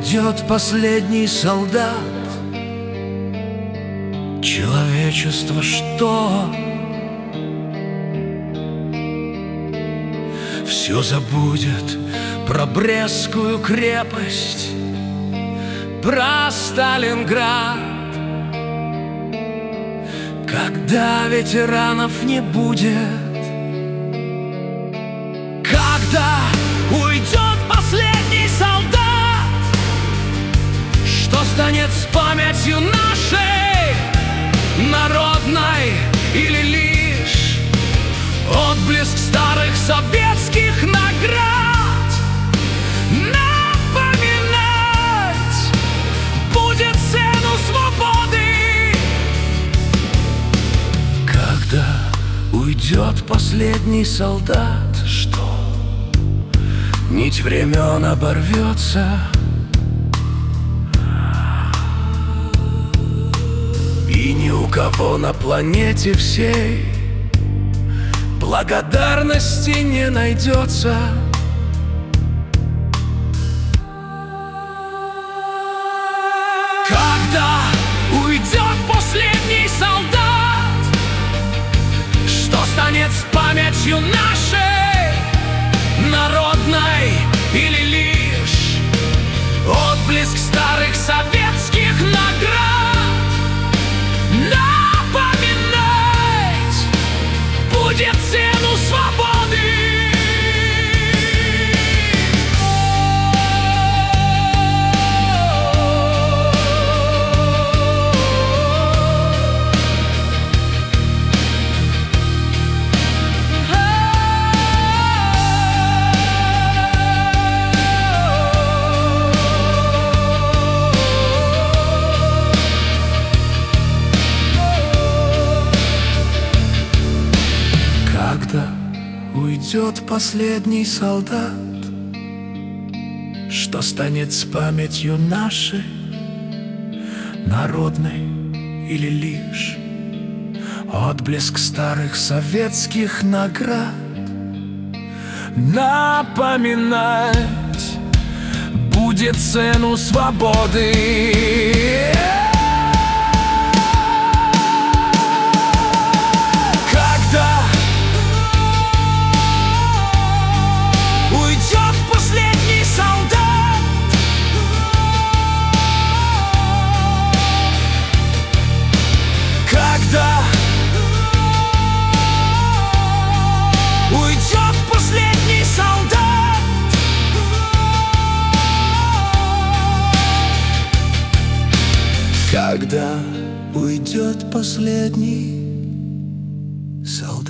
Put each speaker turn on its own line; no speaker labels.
уйдет последний солдат, человечество что? Все забудет про Брестскую крепость, про Сталинград. Когда ветеранов не будет, когда уйдет последний солдат, что станет с памятью нашей народной, или лишь отблеск старых советских наград? Напоминать будет цену свободы. Когда уйдет последний солдат, что нить времен оборвется, и ни у кого на планете всей благодарности не найдется. Когда уйдет последний солдат, что станет с памятью нашей народной, или лишь отблеск старых советских наград? Напоминать будет цену свободы. Когда уйдет последний солдат, что станет с памятью нашей народной, или лишь отблеск старых советских наград? Напоминать будет цену свободы. Когда уйдет последний солдат.